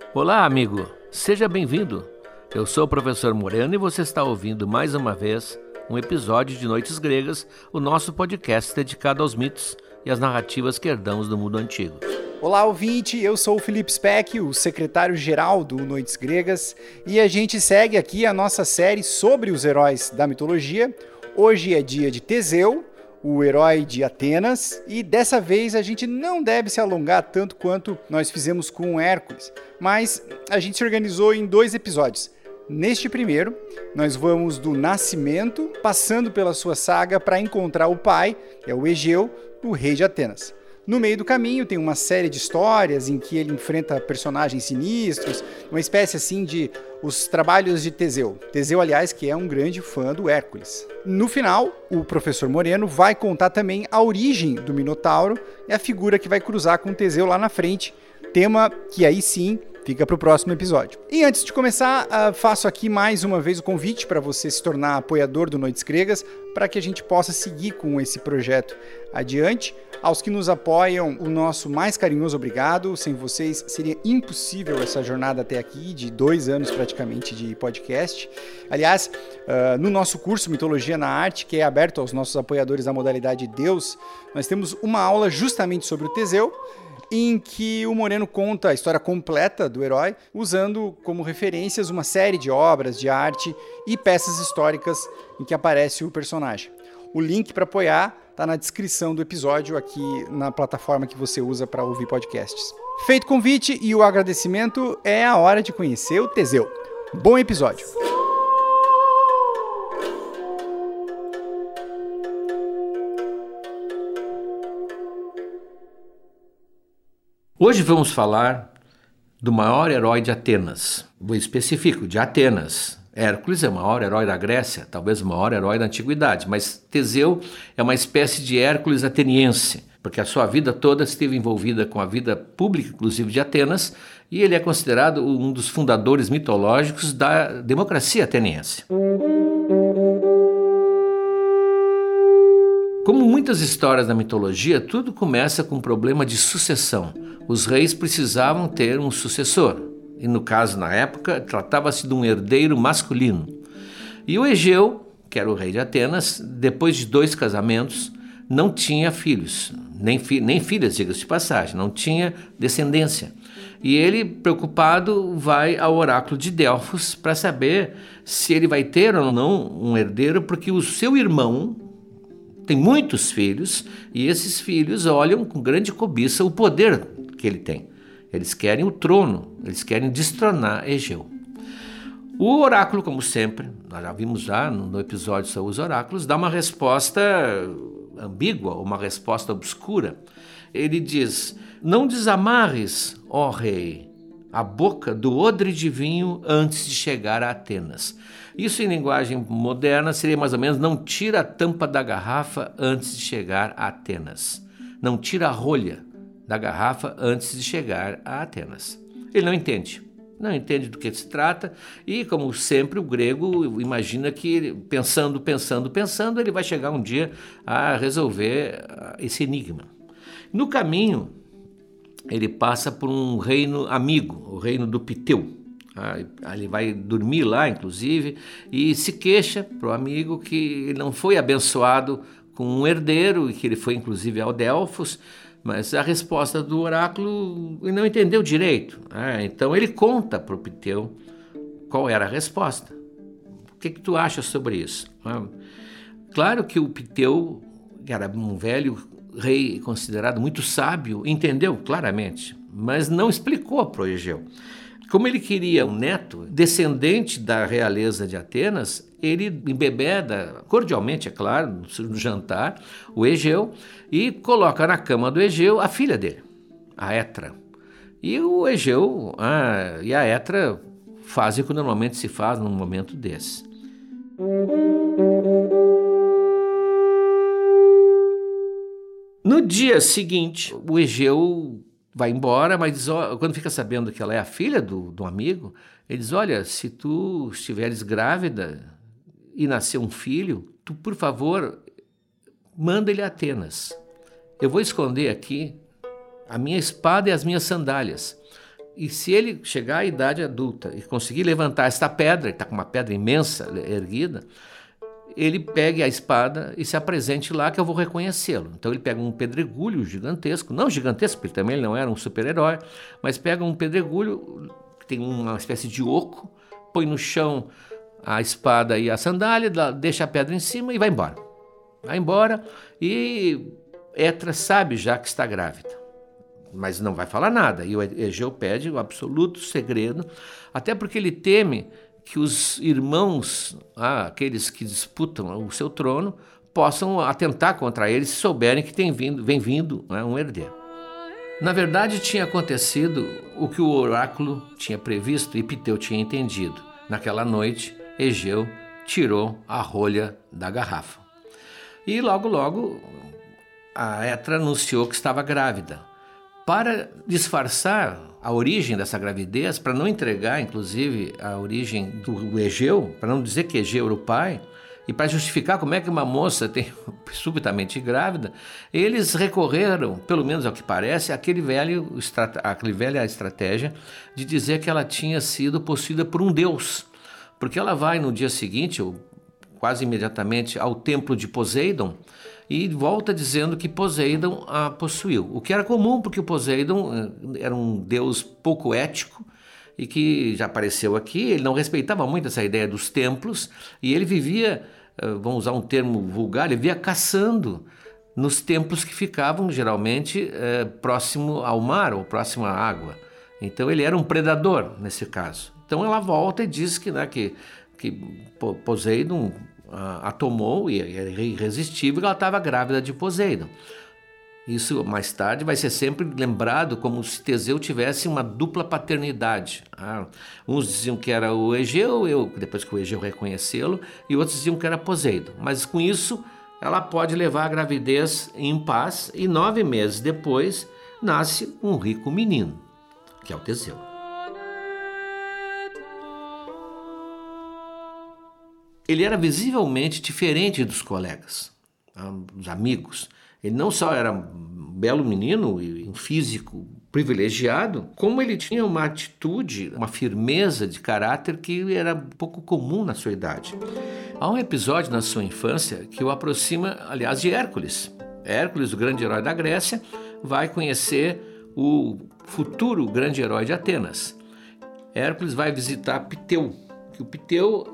Olá, amigo. Seja bem-vindo. Eu sou o professor Moreno e você está ouvindo mais uma vez um episódio de Noites Gregas, o nosso podcast dedicado aos mitos e às narrativas que herdamos do mundo antigo. Olá, ouvinte, eu sou o Felipe Speck, o secretário-geral do Noites Gregas, e a gente segue aqui a nossa série sobre os heróis da mitologia. Hoje é dia de Teseu, o herói de Atenas, e dessa vez a gente não deve se alongar tanto quanto nós fizemos com Hércules, mas a gente se organizou em 2 episódios. Neste primeiro, nós vamos do nascimento, passando pela sua saga para encontrar o pai, que é o Egeu, o rei de Atenas. No meio do caminho tem uma série de histórias em que ele enfrenta personagens sinistros, uma espécie assim de os trabalhos de Teseu. Teseu, aliás, que é um grande fã do Hércules. No final, o professor Moreno vai contar também a origem do Minotauro e a figura que vai cruzar com Teseu lá na frente, tema que aí sim fica para o próximo episódio. E antes de começar, faço aqui mais uma vez o convite para você se tornar apoiador do Noites Gregas, para que a gente possa seguir com esse projeto adiante. Aos que nos apoiam, o nosso mais carinhoso obrigado. Sem vocês seria impossível essa jornada até aqui, de 2 anos praticamente de podcast. Aliás, no nosso curso Mitologia na Arte, que é aberto aos nossos apoiadores da modalidade Deus, nós temos uma aula justamente sobre o Teseu, em que o Moreno conta a história completa do herói, usando como referências uma série de obras de arte e peças históricas em que aparece o personagem. O link para apoiar está na descrição do episódio aqui na plataforma que você usa para ouvir podcasts. Feito o convite e o agradecimento, é a hora de conhecer o Teseu. Bom episódio! Hoje vamos falar do maior herói de Atenas. Vou especifico, de Atenas. Hércules é o maior herói da Grécia, talvez o maior herói da Antiguidade, mas Teseu é uma espécie de Hércules ateniense, porque a sua vida toda esteve envolvida com a vida pública, inclusive de Atenas, e ele é considerado um dos fundadores mitológicos da democracia ateniense. Como muitas histórias da mitologia, tudo começa com um problema de sucessão. Os reis precisavam ter um sucessor, e no caso, na época, tratava-se de um herdeiro masculino. E o Egeu, que era o rei de Atenas, depois de 2 casamentos, não tinha filhos, nem filhas, diga-se de passagem, não tinha descendência. E ele, preocupado, vai ao oráculo de Delfos para saber se ele vai ter ou não um herdeiro, porque o seu irmão tem muitos filhos, e esses filhos olham com grande cobiça o poder que ele tem. Eles querem o trono, eles querem destronar Egeu. O oráculo, como sempre, nós já vimos no episódio sobre os oráculos, dá uma resposta ambígua, uma resposta obscura. Ele diz: não desamarres, ó rei, a boca do odre de vinho antes de chegar a Atenas. Isso, em linguagem moderna, seria mais ou menos: não tira a tampa da garrafa antes de chegar a Atenas. Não tira a rolha da garrafa antes de chegar a Atenas. Ele não entende do que se trata, e, como sempre, o grego imagina que, pensando, ele vai chegar um dia a resolver esse enigma. No caminho, ele passa por um reino amigo, o reino do Piteu. Ele vai dormir lá, inclusive, e se queixa para o amigo que ele não foi abençoado com um herdeiro, e que ele foi, inclusive, ao Delfos, mas a resposta do oráculo ele não entendeu direito. Então ele conta para o Piteu qual era a resposta. O que tu acha sobre isso? Claro que o Piteu, que era um velho rei considerado muito sábio, entendeu claramente, mas não explicou para o Egeu. Como ele queria um neto descendente da realeza de Atenas, ele embebeda, cordialmente, é claro, no jantar, o Egeu, e coloca na cama do Egeu a filha dele, a Hétra. E o Egeu e a Hétra fazem o que normalmente se faz num momento desse. No dia seguinte, o Egeu vai embora, mas quando fica sabendo que ela é a filha do amigo, ele diz: olha, se tu estiveres grávida e nascer um filho, tu, por favor, manda ele a Atenas. Eu vou esconder aqui a minha espada e as minhas sandálias. E se ele chegar à idade adulta e conseguir levantar esta pedra, ele está com uma pedra imensa erguida, ele pegue a espada e se apresente lá que eu vou reconhecê-lo. Então ele pega um pedregulho gigantesco, não gigantesco, porque também ele não era um super-herói, mas pega um pedregulho que tem uma espécie de oco, põe no chão a espada e a sandália, deixa a pedra em cima e vai embora. Vai embora e Etra sabe já que está grávida, mas não vai falar nada. E o Egeu pede o absoluto segredo, até porque ele teme que os irmãos, aqueles que disputam o seu trono, possam atentar contra ele se souberem que vem vindo um herdeiro. Na verdade, tinha acontecido o que o oráculo tinha previsto e Piteu tinha entendido. Naquela noite, Egeu tirou a rolha da garrafa. E logo, a Etra anunciou que estava grávida. Para disfarçar a origem dessa gravidez, para não entregar, inclusive, a origem do Egeu, para não dizer que Egeu era o pai, e para justificar como é que uma moça tem subitamente grávida, eles recorreram, pelo menos ao que parece, àquela velha estratégia de dizer que ela tinha sido possuída por um deus. Porque ela vai no dia seguinte, ou quase imediatamente, ao templo de Poseidon, e volta dizendo que Poseidon a possuiu. O que era comum, porque o Poseidon era um deus pouco ético e que já apareceu aqui. Ele não respeitava muito essa ideia dos templos e ele vivia, vamos usar um termo vulgar, ele vivia caçando nos templos que ficavam geralmente próximo ao mar ou próximo à água. Então ele era um predador nesse caso. Então ela volta e diz que Poseidon a tomou e era irresistível, ela estava grávida de Poseidon. Isso mais tarde vai ser sempre lembrado como se Teseu tivesse uma dupla paternidade. Uns diziam que era o Egeu, depois que o Egeu reconhecê-lo, e outros diziam que era Poseidon. Mas com isso ela pode levar a gravidez em paz e 9 meses depois nasce um rico menino, que é o Teseu. Ele era visivelmente diferente dos colegas, dos amigos. Ele não só era um belo menino e um físico privilegiado, como ele tinha uma atitude, uma firmeza de caráter que era pouco comum na sua idade. Há um episódio na sua infância que o aproxima, aliás, de Hércules. Hércules, o grande herói da Grécia, vai conhecer o futuro grande herói de Hércules vai visitar Piteu. O Piteu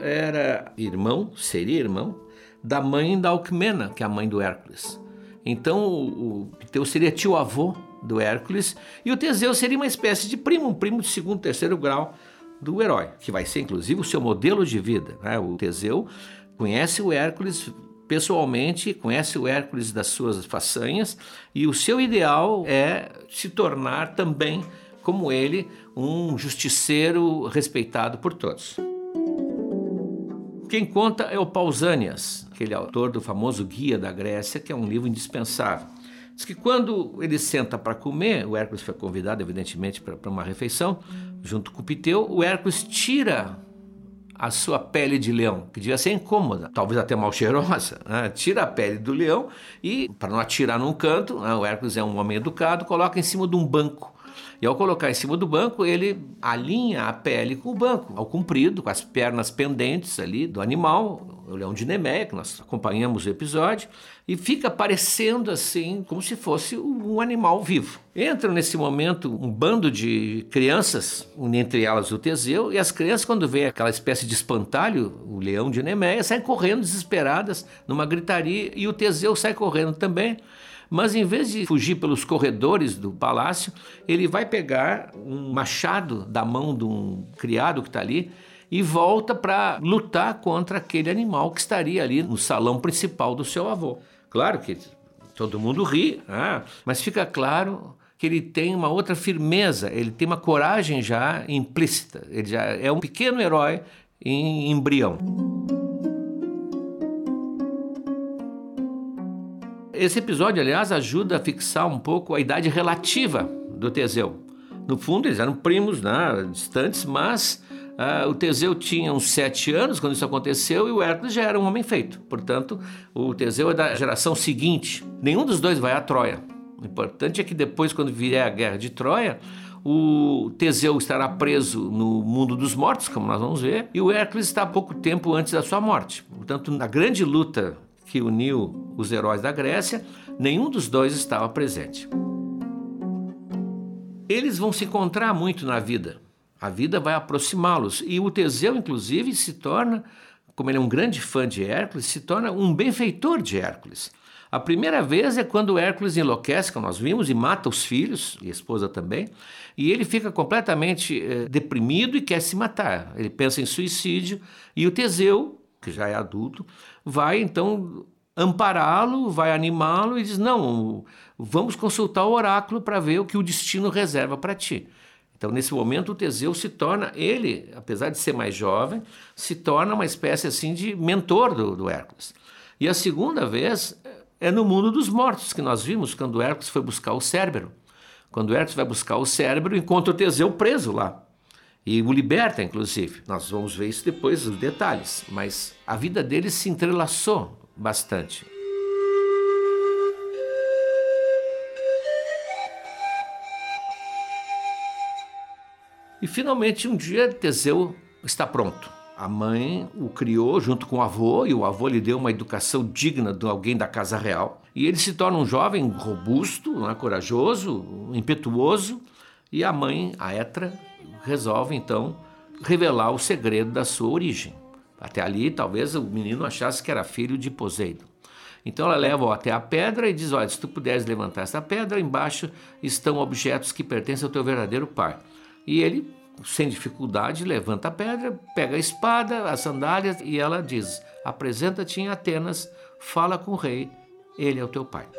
seria irmão da mãe da Alcmena, que é a mãe do Hércules. Então o Piteu seria tio-avô do Hércules e o Teseu seria uma espécie de primo, um primo de segundo, terceiro grau do herói, que vai ser inclusive o seu modelo de vida, né? O Teseu conhece o Hércules pessoalmente, conhece o Hércules das suas façanhas e o seu ideal é se tornar também, como ele, um justiceiro respeitado por todos. Quem conta é o Pausanias, aquele autor do famoso Guia da Grécia, que é um livro indispensável. Diz que quando ele senta para comer, o Hércules foi convidado, evidentemente, para uma refeição, junto com o Piteu, o Hércules tira a sua pele de leão, que devia ser incômoda, talvez até mal cheirosa, né? Tira a pele do leão e, para não atirar num canto, né? O Hércules é um homem educado, coloca em cima de um banco. E ao colocar em cima do banco, ele alinha a pele com o banco, ao comprido, com as pernas pendentes ali do animal, o leão de Nemeia, que nós acompanhamos o episódio, e fica parecendo assim, como se fosse um animal vivo. Entra nesse momento um bando de crianças, entre elas o Teseu, e as crianças, quando vê aquela espécie de espantalho, o leão de Nemeia, saem correndo desesperadas, numa gritaria, e o Teseu sai correndo também. Mas em vez de fugir pelos corredores do palácio, ele vai pegar um machado da mão de um criado que está ali e volta para lutar contra aquele animal que estaria ali no salão principal do seu avô. Claro que todo mundo ri, mas fica claro que ele tem uma outra firmeza, ele tem uma coragem já implícita, ele já é um pequeno herói em embrião. Esse episódio, aliás, ajuda a fixar um pouco a idade relativa do Teseu. No fundo, eles eram primos, né, distantes, mas o Teseu tinha uns 7 anos quando isso aconteceu e o Hércules já era um homem feito. Portanto, o Teseu é da geração seguinte. Nenhum dos dois vai a Troia. O importante é que depois, quando vier a guerra de Troia, o Teseu estará preso no mundo dos mortos, como nós vamos ver, e o Hércules está há pouco tempo antes da sua morte. Portanto, na grande luta que uniu os heróis da Grécia, nenhum dos dois estava presente. Eles vão se encontrar muito na vida. A vida vai aproximá-los. E o Teseu, inclusive, se torna, como ele é um grande fã de Hércules, se torna um benfeitor de Hércules. A primeira vez é quando Hércules enlouquece, como nós vimos, e mata os filhos, e a esposa também, e ele fica completamente deprimido e quer se matar. Ele pensa em suicídio, e o Teseu, que já é adulto, vai então ampará-lo, vai animá-lo e diz, não, vamos consultar o oráculo para ver o que o destino reserva para ti. Então, nesse momento, o Teseu se torna, ele, apesar de ser mais jovem, se torna uma espécie assim de mentor do Hércules. E a segunda vez é no mundo dos mortos, que nós vimos quando Hércules foi buscar o Cérbero. Quando Hércules vai buscar o Cérbero, encontra o Teseu preso lá. E o liberta, inclusive. Nós vamos ver isso depois, os detalhes. Mas a vida dele se entrelaçou bastante. E finalmente um dia Teseu está pronto. A mãe o criou junto com o avô, e o avô lhe deu uma educação digna de alguém da casa real. E ele se torna um jovem robusto, corajoso, impetuoso, e a mãe, a Hétera, resolve então revelar o segredo da sua origem. Até ali talvez o menino achasse que era filho de Poseidon. Então ela leva-o até a pedra e diz, olha, se tu puderes levantar essa pedra, embaixo estão objetos que pertencem ao teu verdadeiro pai. E ele, sem dificuldade, levanta a pedra, pega a espada, as sandálias, e ela diz, apresenta-te em Atenas, fala com o rei, ele é o teu pai.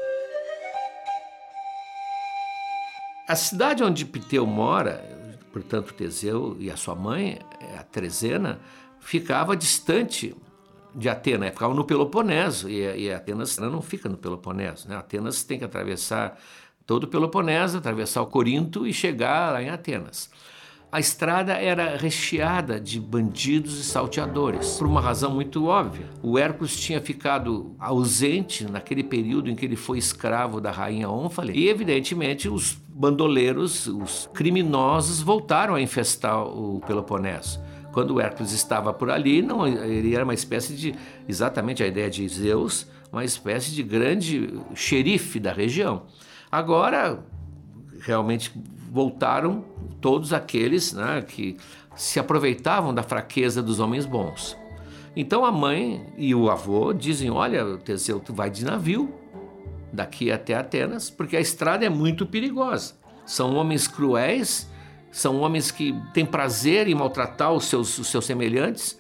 A cidade onde Piteu mora, portanto Teseu e a sua mãe, a Trezena, ficava distante de Atenas, ficava no Peloponeso, e Atenas não fica no Peloponeso, né? Atenas tem que atravessar todo o Peloponeso, atravessar o Corinto e chegar lá em Atenas. A estrada era recheada de bandidos e salteadores, por uma razão muito óbvia. O Hércules tinha ficado ausente naquele período em que ele foi escravo da rainha Ônfale, e evidentemente os bandoleiros, os criminosos voltaram a infestar o Peloponeso. Quando o Hércules estava por ali, não, ele era uma espécie de, exatamente a ideia de Zeus, uma espécie de grande xerife da região. Agora, realmente voltaram todos aqueles, né, que se aproveitavam da fraqueza dos homens bons. Então a mãe e o avô dizem, olha, Teseu, tu vai de navio daqui até Atenas, porque a estrada é muito perigosa. São homens cruéis, são homens que têm prazer em maltratar os seus semelhantes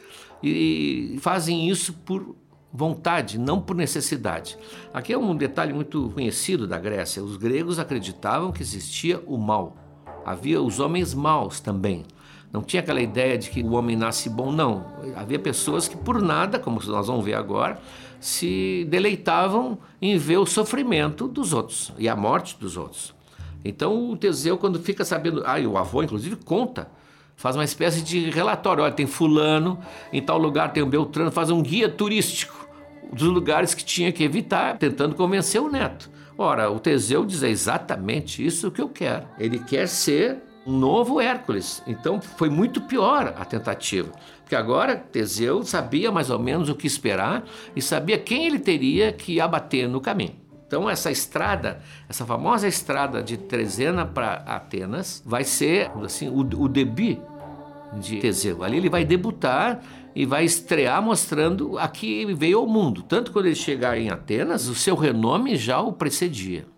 e fazem isso por vontade, não por necessidade. Aqui é um detalhe muito conhecido da Grécia. Os gregos acreditavam que existia o mal. Havia os homens maus também. Não tinha aquela ideia de que o homem nasce bom, não. Havia pessoas que por nada, como nós vamos ver agora, se deleitavam em ver o sofrimento dos outros e a morte dos outros. Então o Teseu, quando fica sabendo, e o avô inclusive conta, faz uma espécie de relatório, olha, tem fulano, em tal lugar tem o Beltrano, faz um guia turístico dos lugares que tinha que evitar, tentando convencer o neto. Ora, o Teseu diz exatamente isso que eu quero. Ele quer ser um novo Hércules. Então foi muito pior a tentativa, porque agora Teseu sabia mais ou menos o que esperar e sabia quem ele teria que abater no caminho. Então essa estrada, essa famosa estrada de Trezena para Atenas, vai ser assim, o debut de Teseu. Ali ele vai debutar e vai estrear mostrando a que ele veio ao mundo. Tanto quando ele chegar em Atenas, o seu renome já o precedia.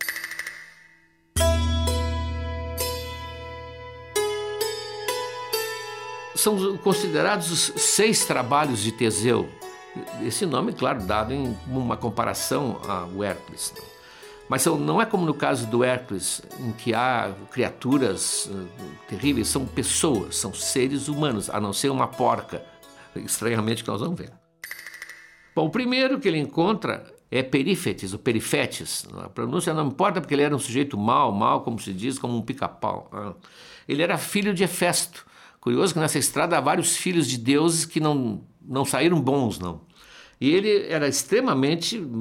São considerados os 6 trabalhos de Teseu. Esse nome, claro, dado em uma comparação ao Hércules. Mas não é como no caso do Hércules, em que há criaturas terríveis, são pessoas, são seres humanos, a não ser uma porca, estranhamente que nós vamos ver. Bom, o primeiro que ele encontra é Perífetes, ou Perifetes. A pronúncia não importa porque ele era um sujeito mau, como se diz, como um pica-pau. Ele era filho de Hefesto. Curioso que nessa estrada há vários filhos de deuses que não saíram bons, não. E ele era extremamente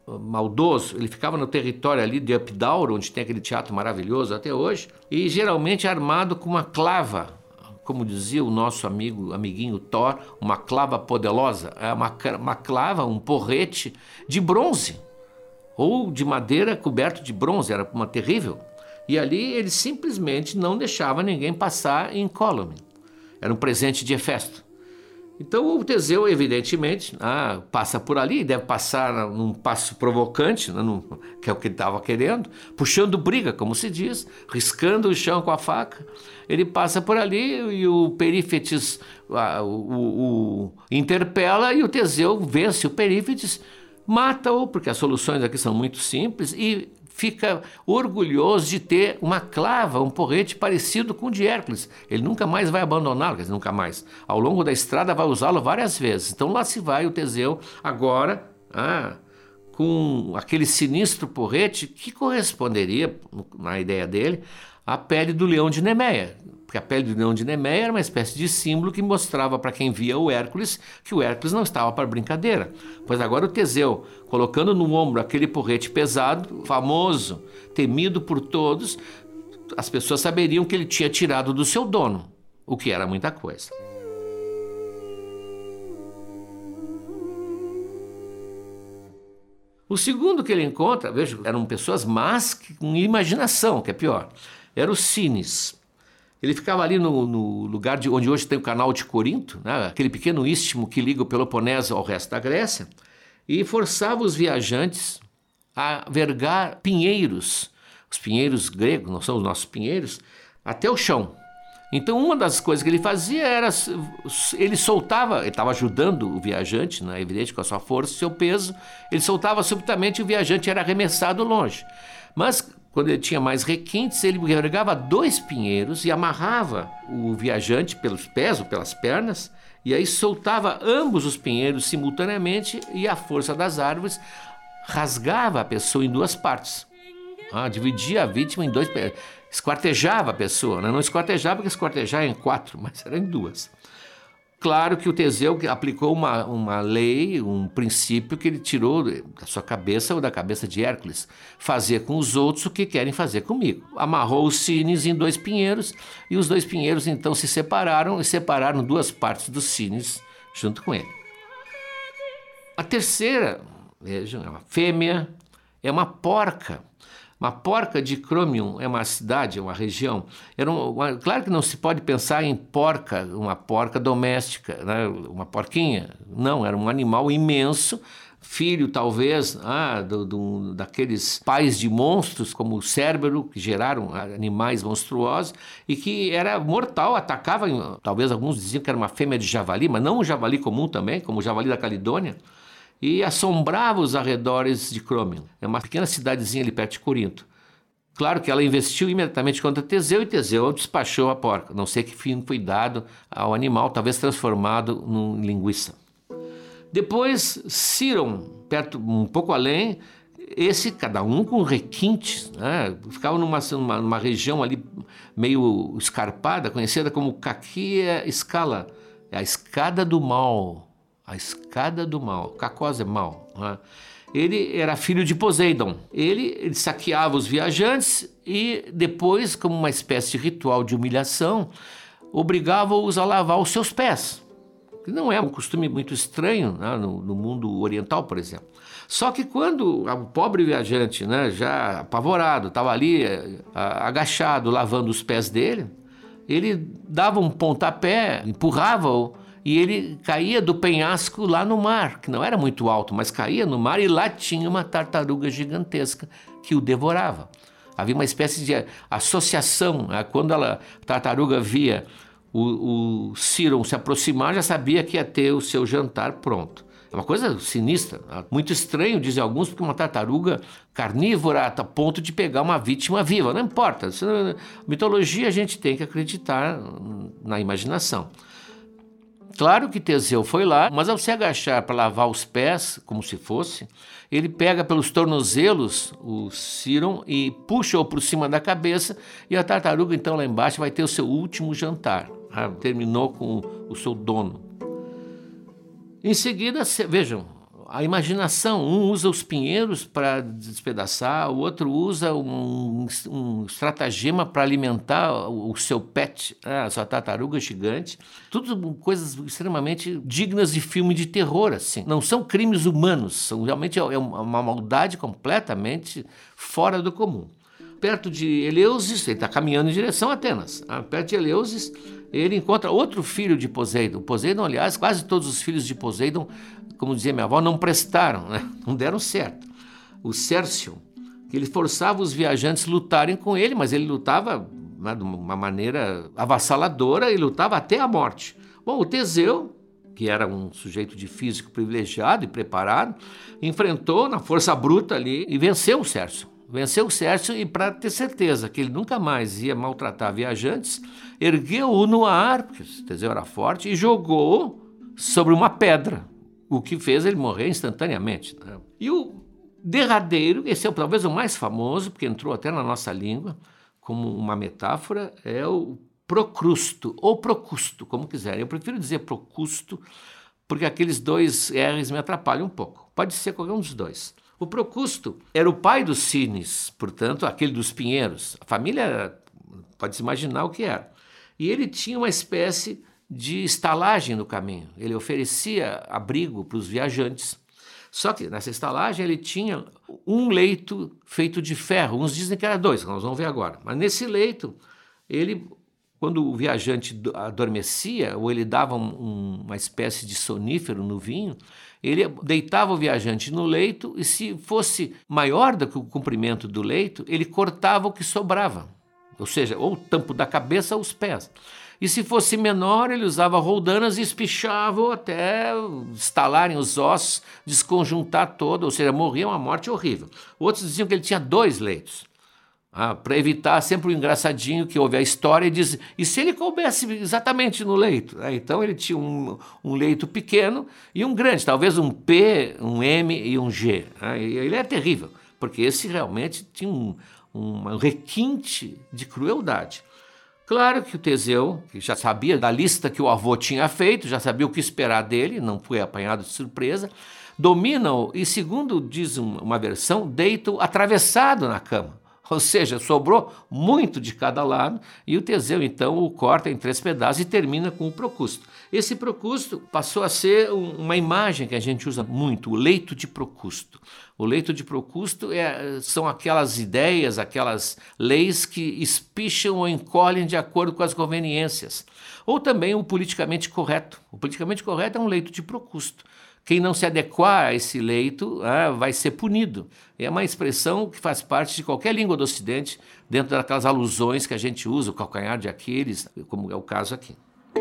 maldoso, ele ficava no território ali de Updaur, onde tem aquele teatro maravilhoso até hoje, e geralmente armado com uma clava, como dizia o nosso amiguinho Thor, uma clava poderosa, uma clava, um porrete de bronze, ou de madeira coberto de bronze, era uma terrível. E ali ele simplesmente não deixava ninguém passar incólume. Era um presente de Hefesto. Então o Teseu, evidentemente, passa por ali, deve passar num passo provocante, que é o que ele estava querendo, puxando briga, como se diz, riscando o chão com a faca. Ele passa por ali e o Perífetes o interpela e o Teseu vence o Perífetes, mata-o, porque as soluções aqui são muito simples, e fica orgulhoso de ter uma clava, um porrete parecido com o de Hércules. Ele nunca mais vai abandoná-lo, quer dizer, nunca mais. Ao longo da estrada vai usá-lo várias vezes. Então lá se vai o Teseu, agora, com aquele sinistro porrete que corresponderia, na ideia dele, à pele do leão de Nemeia. Porque a pele do leão de Nemeia era uma espécie de símbolo que mostrava para quem via o Hércules que o Hércules não estava para brincadeira. Pois agora o Teseu, colocando no ombro aquele porrete pesado, famoso, temido por todos, as pessoas saberiam que ele tinha tirado do seu dono, o que era muita coisa. O segundo que ele encontra, veja, eram pessoas más com imaginação, que é pior, era o Cines. Ele ficava ali no lugar onde hoje tem o canal de Corinto, né, aquele pequeno istmo que liga o Peloponeso ao resto da Grécia, e forçava os viajantes a vergar pinheiros, os pinheiros gregos, não são os nossos pinheiros, até o chão. Então uma das coisas que ele fazia era, ele soltava, ele estava ajudando o viajante, né, evidente, com a sua força, seu peso, ele soltava subitamente e o viajante era arremessado longe. Mas quando ele tinha mais requintes, ele vergava 2 pinheiros e amarrava o viajante pelos pés ou pelas pernas, e aí soltava ambos os pinheiros simultaneamente e a força das árvores rasgava a pessoa em 2 partes. Dividia a vítima em 2, esquartejava a pessoa, né? Não esquartejava porque esquartejar é em 4, mas era em 2. Claro que o Teseu aplicou uma lei, um princípio que ele tirou da sua cabeça ou da cabeça de Hércules. Fazer com os outros o que querem fazer comigo. Amarrou os Cines em 2 pinheiros e os 2 pinheiros então se separaram e separaram 2 partes dos Cines junto com ele. A terceira, vejam, é uma fêmea, é uma porca. Uma porca de Cromium é uma cidade, é uma região. Claro que não se pode pensar em porca, uma porca doméstica, né? Uma porquinha. Não, era um animal imenso, filho talvez daqueles pais de monstros como o Cérbero, que geraram animais monstruosos, e que era mortal, atacava, talvez alguns diziam que era uma fêmea de javali, mas não um javali comum também, como o javali da Calidônia, e assombrava os arredores de Cromium. É uma pequena cidadezinha ali perto de Corinto. Claro que ela investiu imediatamente contra Teseu e Teseu despachou a porca. Não sei que fim foi dado ao animal, talvez transformado em linguiça. Depois, Ciron, perto, um pouco além, cada um com requintes, né? Ficava numa região ali meio escarpada, conhecida como Caquia Scala, a escada do mal. A escada do mal, Cacós é mal, né? Ele era filho de Poseidon. Ele saqueava os viajantes e depois, como uma espécie de ritual de humilhação, obrigava-os a lavar os seus pés. Que não é um costume muito estranho, né, no mundo oriental, por exemplo. Só que quando o pobre viajante, né, já apavorado, estava ali agachado, lavando os pés dele, ele dava um pontapé, empurrava-o, e ele caía do penhasco lá no mar, que não era muito alto, mas caía no mar e lá tinha uma tartaruga gigantesca que o devorava. Havia uma espécie de associação, né? Quando a tartaruga via o Ciron se aproximar, já sabia que ia ter o seu jantar pronto. É uma coisa sinistra, muito estranho, dizem alguns, porque uma tartaruga carnívora a ponto de pegar uma vítima viva. Não importa, mitologia a gente tem que acreditar na imaginação. Claro que Teseu foi lá, mas ao se agachar para lavar os pés, como se fosse, ele pega pelos tornozelos o Ciron e puxa-o por cima da cabeça, e a tartaruga então lá embaixo vai ter o seu último jantar. Terminou com o seu dono. Em seguida, vejam, a imaginação. Um usa os pinheiros para despedaçar, o outro usa um estratagema para alimentar o seu pet, a sua tartaruga gigante. Tudo coisas extremamente dignas de filme de terror, assim. Não são crimes humanos, são realmente uma maldade completamente fora do comum. Perto de Eleusis, ele está caminhando em direção a Atenas. Perto de Eleusis, ele encontra outro filho de Poseidon. Poseidon, aliás, quase todos os filhos de Poseidon, como dizia minha avó, não prestaram, né? Não deram certo. O Cércio, ele forçava os viajantes a lutarem com ele, mas ele lutava, né, de uma maneira avassaladora e lutava até a morte. Bom, o Teseu, que era um sujeito de físico privilegiado e preparado, enfrentou na força bruta ali e venceu o Cércio. Venceu o Cércio e, para ter certeza que ele nunca mais ia maltratar viajantes, ergueu-o no ar, porque o Teseu era forte, e jogou sobre uma pedra, o que fez ele morrer instantaneamente, né? E o derradeiro, esse é talvez o mais famoso, porque entrou até na nossa língua como uma metáfora, é o Procrusto, ou Procusto, como quiserem. Eu prefiro dizer Procusto, porque aqueles dois R's me atrapalham um pouco. Pode ser qualquer um dos dois. O Procusto era o pai dos Cines, portanto, aquele dos pinheiros. A família, pode-se imaginar o que era. E ele tinha uma espécie de estalagem no caminho. Ele oferecia abrigo para os viajantes. Só que nessa estalagem ele tinha um leito feito de ferro. Uns dizem que era dois, nós vamos ver agora. Mas nesse leito, ele, quando o viajante adormecia, ou ele dava uma espécie de sonífero no vinho, ele deitava o viajante no leito e, se fosse maior do que o comprimento do leito, ele cortava o que sobrava, ou seja, ou o tampo da cabeça ou os pés. E se fosse menor, ele usava roldanas e espichava até estalarem os ossos, desconjuntar todo, ou seja, morria uma morte horrível. Outros diziam que ele tinha 2 leitos. Para evitar sempre o engraçadinho que houve a história e diz, e se ele coubesse exatamente no leito? Então ele tinha um leito pequeno e um grande, talvez um P, um M e um G. E ele é terrível, porque esse realmente tinha um requinte de crueldade. Claro que o Teseu, que já sabia da lista que o avô tinha feito, já sabia o que esperar dele, não foi apanhado de surpresa, domina-o e, segundo diz uma versão, deita-o atravessado na cama. Ou seja, sobrou muito de cada lado e o Teseu, então, o corta em 3 pedaços e termina com o Procusto. Esse Procusto passou a ser uma imagem que a gente usa muito, o leito de Procusto. O leito de Procusto são aquelas ideias, aquelas leis que espicham ou encolhem de acordo com as conveniências. Ou também o politicamente correto. O politicamente correto é um leito de Procusto. Quem não se adequar a esse leito vai ser punido. É uma expressão que faz parte de qualquer língua do Ocidente, dentro daquelas alusões que a gente usa, o calcanhar de Aquiles, como é o caso aqui.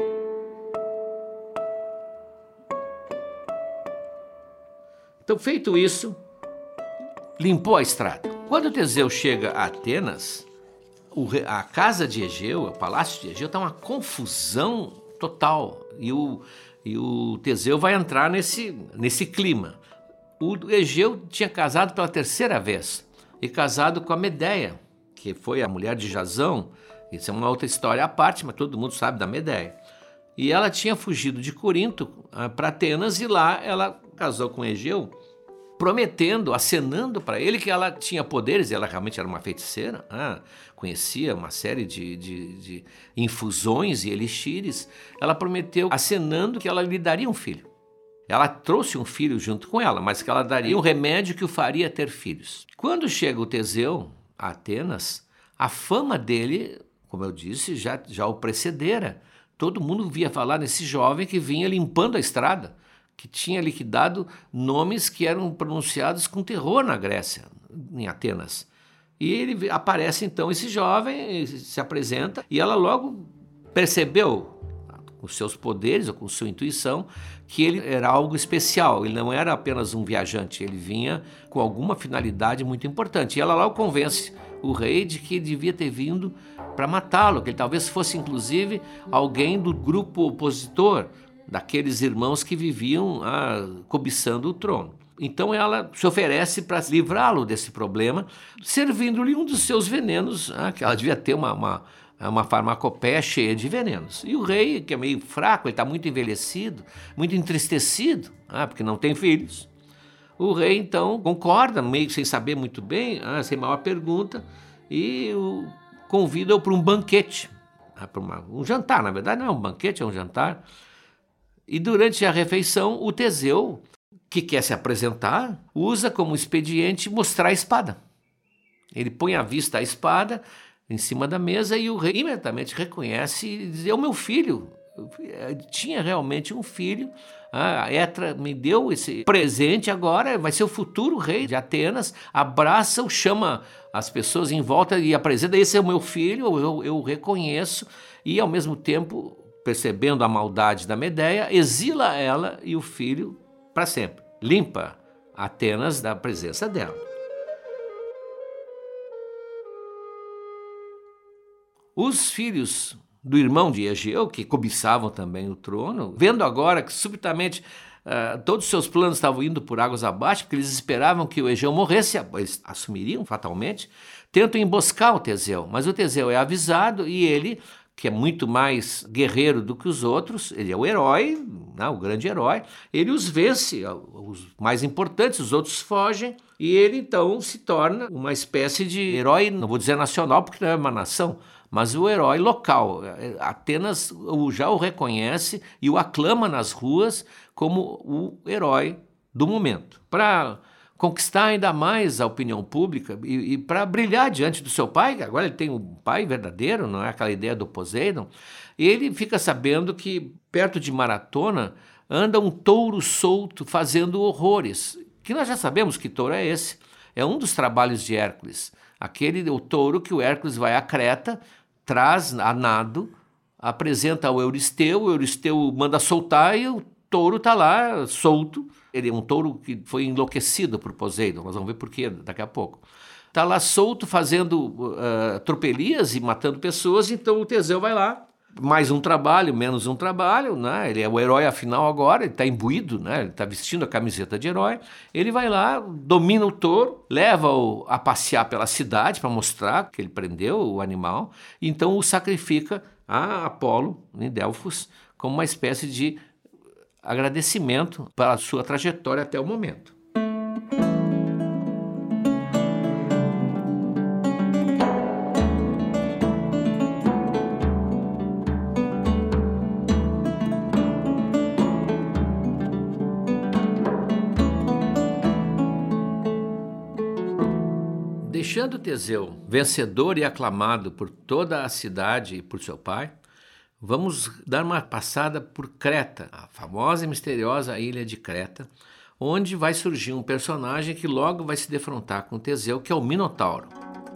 Então, feito isso, limpou a estrada. Quando Teseu chega a Atenas, a casa de Egeu, o palácio de Egeu, está uma confusão total. E o Teseu vai entrar nesse clima. O Egeu tinha casado pela 3ª vez, e casado com a Medeia, que foi a mulher de Jasão. Isso é uma outra história à parte, mas todo mundo sabe da Medeia. E ela tinha fugido de Corinto para Atenas, e lá ela casou com Egeu, prometendo, acenando para ele que ela tinha poderes, e ela realmente era uma feiticeira, conhecia uma série de infusões e elixires. Ela prometeu, acenando, que ela lhe daria um filho. Ela trouxe um filho junto com ela, mas que ela daria um remédio que o faria ter filhos. Quando chega o Teseu a Atenas, a fama dele, como eu disse, já o precedera. Todo mundo via falar nesse jovem que vinha limpando a estrada, que tinha liquidado nomes que eram pronunciados com terror na Grécia, em Atenas. E ele aparece então, esse jovem, se apresenta, e ela logo percebeu, com seus poderes ou com sua intuição, que ele era algo especial. Ele não era apenas um viajante, ele vinha com alguma finalidade muito importante. E ela logo convence o rei de que ele devia ter vindo para matá-lo, que ele talvez fosse inclusive alguém do grupo opositor, daqueles irmãos que viviam cobiçando o trono. Então ela se oferece para livrá-lo desse problema, servindo-lhe um dos seus venenos, que ela devia ter uma farmacopeia cheia de venenos. E o rei, que é meio fraco, ele está muito envelhecido, muito entristecido, porque não tem filhos, O rei, então, concorda, meio que sem saber muito bem, sem maior pergunta, e o convida-o para um banquete, para um jantar, na verdade não é um banquete, é um jantar. E durante a refeição, o Teseu, que quer se apresentar, usa como expediente mostrar a espada. Ele põe à vista a espada em cima da mesa e o rei imediatamente reconhece e diz: é o meu filho. Tinha realmente um filho. A Etra me deu esse presente, agora vai ser o futuro rei de Atenas. Abraça-o, chama as pessoas em volta e apresenta: esse é o meu filho, eu reconheço. E ao mesmo tempo, percebendo a maldade da Medeia, exila ela e o filho para sempre. Limpa Atenas da presença dela. Os filhos do irmão de Egeu, que cobiçavam também o trono, vendo agora que subitamente todos os seus planos estavam indo por águas abaixo, porque eles esperavam que o Egeu morresse, eles assumiriam fatalmente, tentam emboscar o Teseu, mas o Teseu é avisado e ele, que é muito mais guerreiro do que os outros, ele é o herói, o grande herói, ele os vence, os mais importantes, os outros fogem, e ele então se torna uma espécie de herói, não vou dizer nacional, porque não é uma nação, mas o herói local. Atenas já o reconhece e o aclama nas ruas como o herói do momento. Para conquistar ainda mais a opinião pública e para brilhar diante do seu pai, agora ele tem um pai verdadeiro, não é aquela ideia do Poseidon, ele fica sabendo que perto de Maratona anda um touro solto fazendo horrores, que nós já sabemos que touro é esse, é um dos trabalhos de Hércules, o touro que o Hércules vai a Creta, traz a nado, apresenta ao Euristeu, o Euristeu manda soltar e o touro está lá solto. Ele é um touro que foi enlouquecido por Poseidon, nós vamos ver por quê daqui a pouco. Está lá solto fazendo tropelias e matando pessoas, então o Teseu vai lá, mais um trabalho, menos um trabalho, né? Ele é o herói afinal agora, ele está imbuído, né? Ele está vestindo a camiseta de herói, ele vai lá, domina o touro, leva-o a passear pela cidade para mostrar que ele prendeu o animal, e então o sacrifica a Apolo, em Delfos, como uma espécie de agradecimento pela sua trajetória até o momento. Deixando Teseu vencedor e aclamado por toda a cidade e por seu pai, vamos dar uma passada por Creta, a famosa e misteriosa ilha de Creta, onde vai surgir um personagem que logo vai se defrontar com Teseu, que é o Minotauro.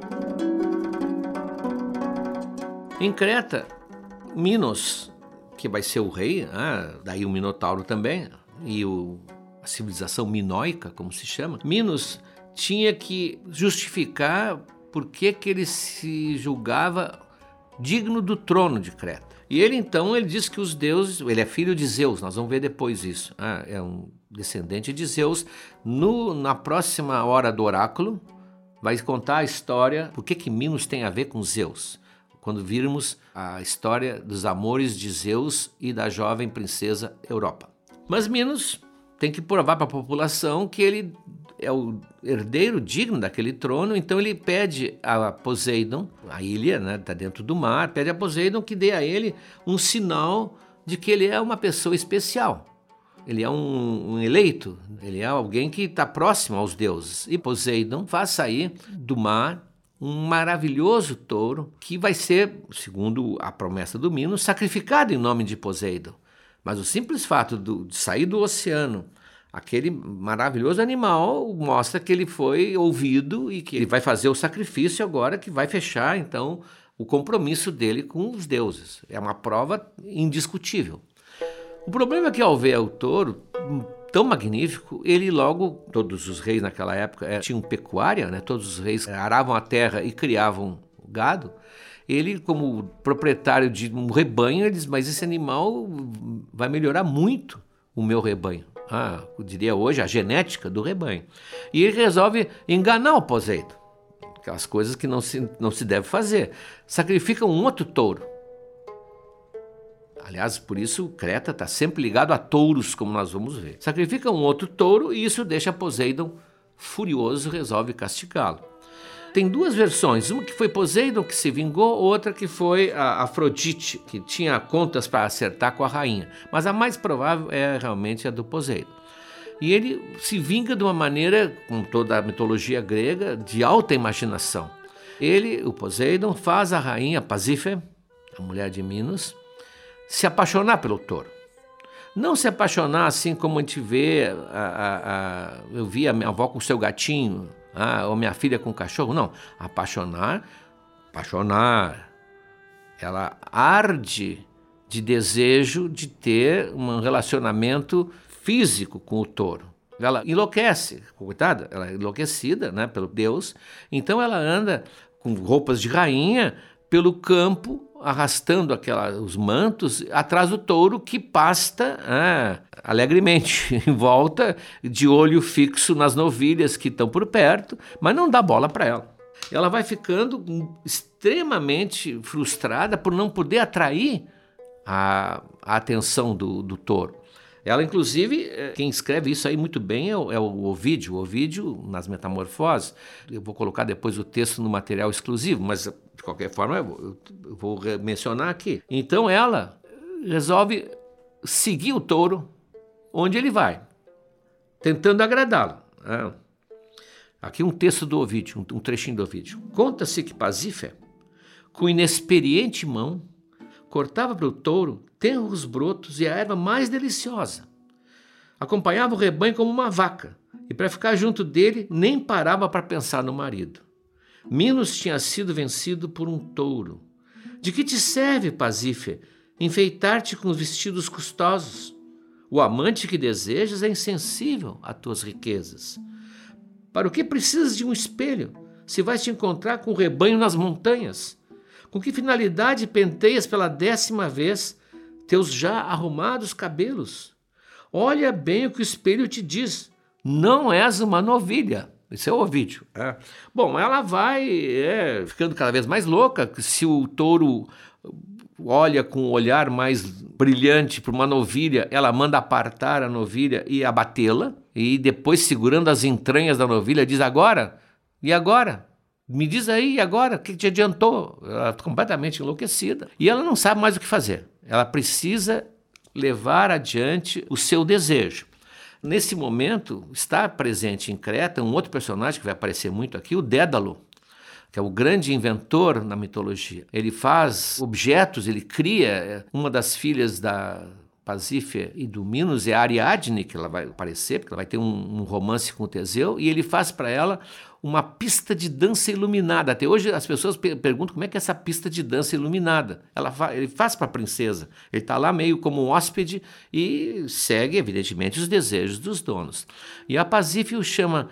Em Creta, Minos, que vai ser o rei, daí o Minotauro também, e a civilização minoica, como se chama, Minos tinha que justificar por que ele se julgava digno do trono de Creta. E ele diz que os deuses, ele é filho de Zeus, nós vamos ver depois isso, é um descendente de Zeus. Na próxima hora do oráculo, vai contar a história, por que Minos tem a ver com Zeus, quando virmos a história dos amores de Zeus e da jovem princesa Europa. Mas Minos tem que provar para a população que ele é o herdeiro digno daquele trono, então ele pede a Poseidon, a ilha, né, está dentro do mar, pede a Poseidon que dê a ele um sinal de que ele é uma pessoa especial. Ele é um eleito, ele é alguém que está próximo aos deuses. E Poseidon faz sair do mar um maravilhoso touro que vai ser, segundo a promessa do Minos, sacrificado em nome de Poseidon. Mas o simples fato de sair do oceano, aquele maravilhoso animal, mostra que ele foi ouvido e que ele vai fazer o sacrifício agora, que vai fechar, então, o compromisso dele com os deuses. É uma prova indiscutível. O problema é que, ao ver o touro tão magnífico, ele logo, todos os reis naquela época tinham pecuária, né? Todos os reis aravam a terra e criavam gado. Ele, como proprietário de um rebanho, ele diz: mas esse animal vai melhorar muito o meu rebanho. Eu diria hoje, a genética do rebanho. E ele resolve enganar o Poseidon. Aquelas coisas que não se deve fazer. Sacrifica um outro touro. Aliás, por isso Creta está sempre ligado a touros, como nós vamos ver. Sacrifica um outro touro e isso deixa Poseidon furioso e resolve castigá-lo. Tem duas versões, uma que foi Poseidon que se vingou, outra que foi a Afrodite, que tinha contas para acertar com a rainha. Mas a mais provável é realmente a do Poseidon. E ele se vinga de uma maneira, com toda a mitologia grega, de alta imaginação. Ele, o Poseidon, faz a rainha Pasífae, a mulher de Minos, se apaixonar pelo touro. Não se apaixonar assim como a gente vê, eu vi a minha avó com o seu gatinho, ou minha filha com o cachorro. Não, apaixonar. Ela arde de desejo de ter um relacionamento físico com o touro. Ela enlouquece, coitada, ela é enlouquecida, né, pelo Deus. Então ela anda com roupas de rainha pelo campo, arrastando os mantos atrás do touro que pasta alegremente em volta, de olho fixo nas novilhas que estão por perto, mas não dá bola para ela. Ela vai ficando extremamente frustrada por não poder atrair a atenção do touro. Ela, inclusive, quem escreve isso aí muito bem é o Ovídio. O Ovídio, nas Metamorfoses, eu vou colocar depois o texto no material exclusivo, mas de qualquer forma eu vou mencionar aqui. Então ela resolve seguir o touro onde ele vai, tentando agradá-lo. Aqui um texto do Ovídio, um trechinho do Ovídio. Conta-se que Pasífae, com inexperiente mão, cortava para o touro tenros brotos e a erva mais deliciosa. Acompanhava o rebanho como uma vaca, e para ficar junto dele nem parava para pensar no marido. Minos tinha sido vencido por um touro. De que te serve, Pasífae, enfeitar-te com vestidos custosos? O amante que desejas é insensível a tuas riquezas. Para o que precisas de um espelho, se vais te encontrar com o rebanho nas montanhas? Com que finalidade penteias pela 10ª vez teus já arrumados cabelos? Olha bem o que o espelho te diz. Não és uma novilha. Esse é o Ovídio. Bom, ela vai ficando cada vez mais louca. Se o touro olha com um olhar mais brilhante para uma novilha, ela manda apartar a novilha e abatê-la. E depois, segurando as entranhas da novilha, diz: agora? E agora? Me diz aí, e agora? O que te adiantou? Ela está completamente enlouquecida. E ela não sabe mais o que fazer. Ela precisa levar adiante o seu desejo. Nesse momento, está presente em Creta um outro personagem que vai aparecer muito aqui, o Dédalo, que é o grande inventor na mitologia. Ele faz objetos, ele cria. Uma das filhas da Pasífae e do Minos é a Ariadne, que ela vai aparecer, porque ela vai ter um romance com o Teseu, e ele faz para ela uma pista de dança iluminada. Até hoje as pessoas perguntam como é que é essa pista de dança iluminada. Ele faz para a princesa. Ele está lá meio como um hóspede e segue, evidentemente, os desejos dos donos. E a Pasífae o chama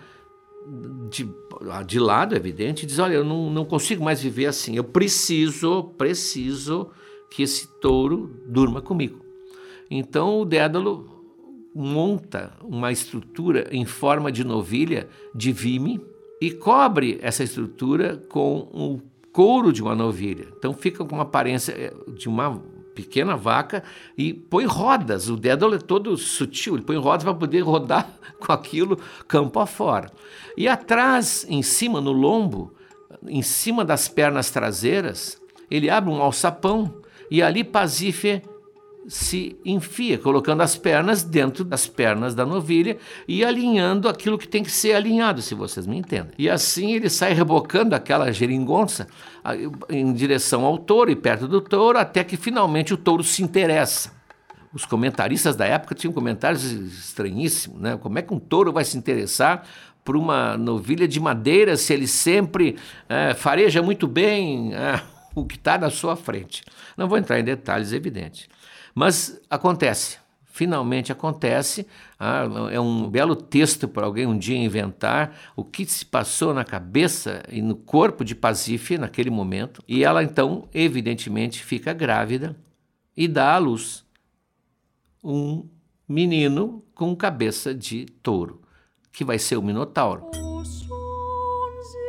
de lado, evidente, e diz: olha, eu não consigo mais viver assim. Eu preciso que esse touro durma comigo. Então o Dédalo monta uma estrutura em forma de novilha de vime e cobre essa estrutura com o couro de uma novilha. Então fica com uma aparência de uma pequena vaca e põe rodas. O Dédalo é todo sutil, ele põe rodas para poder rodar com aquilo campo afora. E atrás, em cima, no lombo, em cima das pernas traseiras, ele abre um alçapão e ali Pasífae se enfia, colocando as pernas dentro das pernas da novilha e alinhando aquilo que tem que ser alinhado, se vocês me entendem. E assim ele sai rebocando aquela geringonça em direção ao touro e perto do touro, até que finalmente o touro se interessa. Os comentaristas da época tinham comentários estranhíssimos, né? Como é que um touro vai se interessar por uma novilha de madeira se ele sempre fareja muito bem o que está na sua frente? Não vou entrar em detalhes, evidente. Mas acontece, finalmente acontece. É um belo texto para alguém um dia inventar o que se passou na cabeça e no corpo de Pasífae naquele momento. E ela então, evidentemente, fica grávida e dá à luz um menino com cabeça de touro, que vai ser o Minotauro.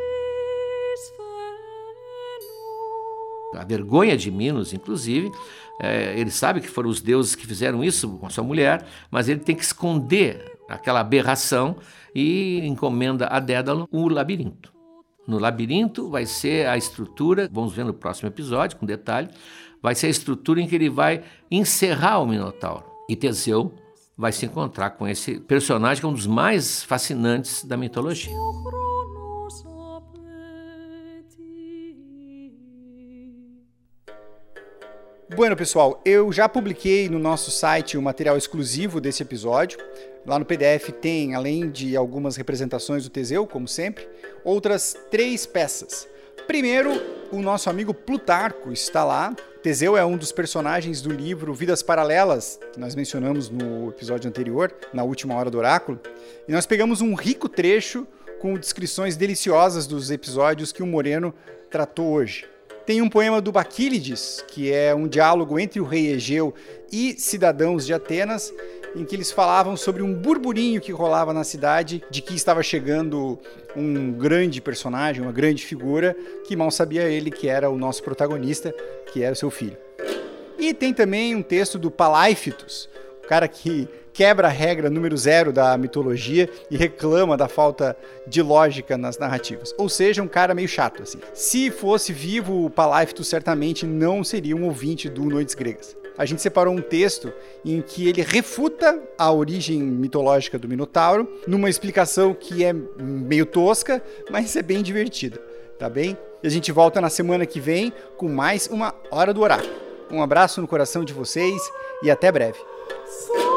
A vergonha de Minos, inclusive, Ele sabe que foram os deuses que fizeram isso com a sua mulher, mas ele tem que esconder aquela aberração e encomenda a Dédalo o labirinto. No labirinto vai ser a estrutura, vamos ver no próximo episódio com detalhe, vai ser a estrutura em que ele vai encerrar o Minotauro. E Teseu vai se encontrar com esse personagem que é um dos mais fascinantes da mitologia. Bueno, pessoal, eu já publiquei no nosso site o material exclusivo desse episódio. Lá no PDF tem, além de algumas representações do Teseu, como sempre, outras 3 peças. Primeiro, o nosso amigo Plutarco está lá. Teseu é um dos personagens do livro Vidas Paralelas, que nós mencionamos no episódio anterior, na última hora do oráculo. E nós pegamos um rico trecho com descrições deliciosas dos episódios que o Moreno tratou hoje. Tem um poema do Baquílides, que é um diálogo entre o rei Egeu e cidadãos de Atenas, em que eles falavam sobre um burburinho que rolava na cidade de que estava chegando um grande personagem, uma grande figura, que mal sabia ele que era o nosso protagonista, que era o seu filho. E tem também um texto do Palaífitos, o cara que quebra a regra número 0 da mitologia e reclama da falta de lógica nas narrativas. Ou seja, um cara meio chato, assim. Se fosse vivo, o Palaífitos certamente não seria um ouvinte do Noites Gregas. A gente separou um texto em que ele refuta a origem mitológica do Minotauro, numa explicação que é meio tosca, mas é bem divertida, tá bem? E a gente volta na semana que vem com mais uma Hora do Oráculo. Um abraço no coração de vocês e até breve.